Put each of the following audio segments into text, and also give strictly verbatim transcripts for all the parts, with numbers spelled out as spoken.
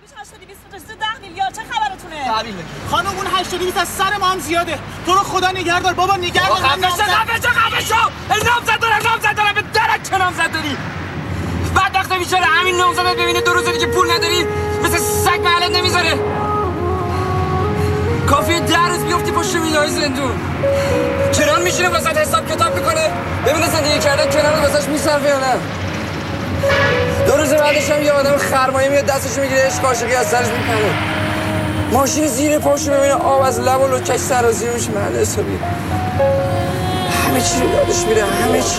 هشت دویست ده میلیارد چه خبرتونه؟ تحویل بگیر خانم اون هشت دویست از سر ما هم زیاده. تو رو خدا نگهدار بابا، نگهدار. خفه شو خفه شو خفه شو. نامزد دارم نامزد دارم به درک چه نامزد داری؟ بعد وقتا بیچاره همین نامزدت ببینه دو روزه دیگه پول نداری مثل سگ محلت نمیذاره. کافیه ده روز بیفتی پشت میلای زندون. کنار میشینه واسه حساب کتاب میکنه ببینه زندگی کردن کنار واسش میصرفه یا نه. دو روز بعدش هم یه آدم خرمایه میاد دستش میگیره عشق عاشقی از سرش میکنه. ماشین زیر پاشو ببینه آب از لب و لکش سرازیر میشه محل حسابی. همه چی رو یادش میره همه چی.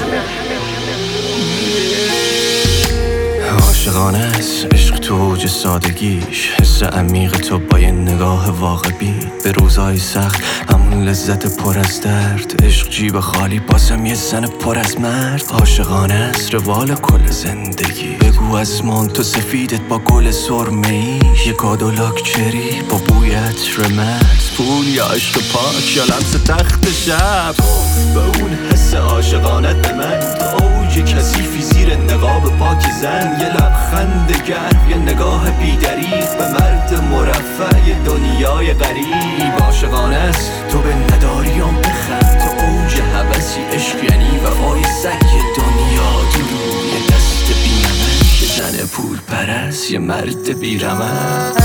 عاشقانه است عشق تو اوج سادگیش، حس عمیق تو با یه نگاه واقع بین به روزهای سخت همون لذت پر از درد. عشق جیب خالی باسم یه زن پر از مرد. عاشقانه است روال کل زندگی، بگو از مان تو سفیدت با گل سرمه‌ای، یه کادولاک چری با بوی عطر مرد. پول یا عشق پاک یا لمس تخت شب، به اون حس عاشقانت به من تو اوج کثیفی زیر نقاب پاک زن. یه لبخند گرم یه نگاه بی‌دریغ به مرد مرفع دنیای غریب. عاشقانه است تو به نداریام بخند، تو اوج هوسی عشق یعنی وفای سگ دنیا. تو روی دست بی‌نمک یه زن پول پرست یه مرد بی‌رمق.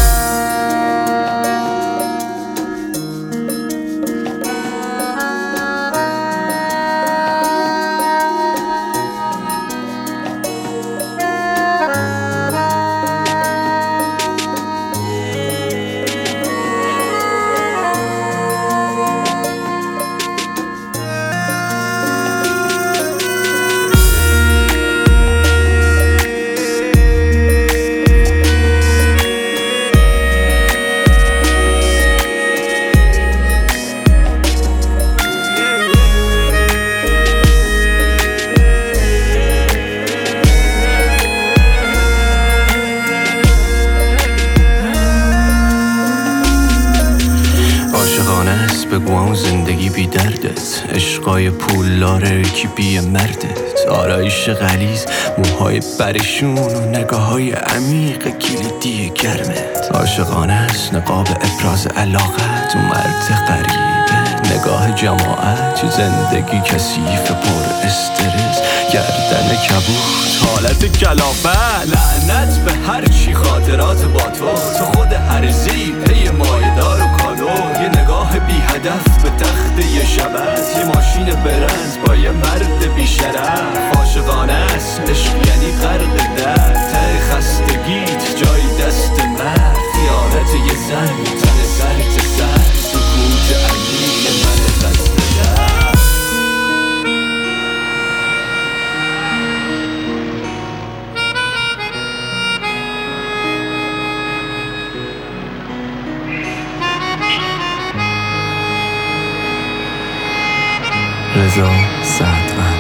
بگو اون زندگی بی دردت، عشقای پولاره کی بی مردت، آرایش غلیظ موهای پریشون و نگاه های عمیق کلیدی گرمت. عاشقانه است نقاب ابراز علاقت و مرد غریبه، نگاه جماعت زندگی کثیف پر استرس، گردن کبوت حالت کلافت. لعنت به هر چی خاطرات با تو، تو خود هرزی پی مایدار و کادو، یه نگاه بی هدف به تخت یه شبت، یه ماشین برنز با یه مرد بی شرف. عاشقانه است عشق یعنی غرق در ته خستگیت جای دست مرد، خیانت یه زن میتنه سر ته سر، سکوت عمیق من دست در. رضا سعدوند.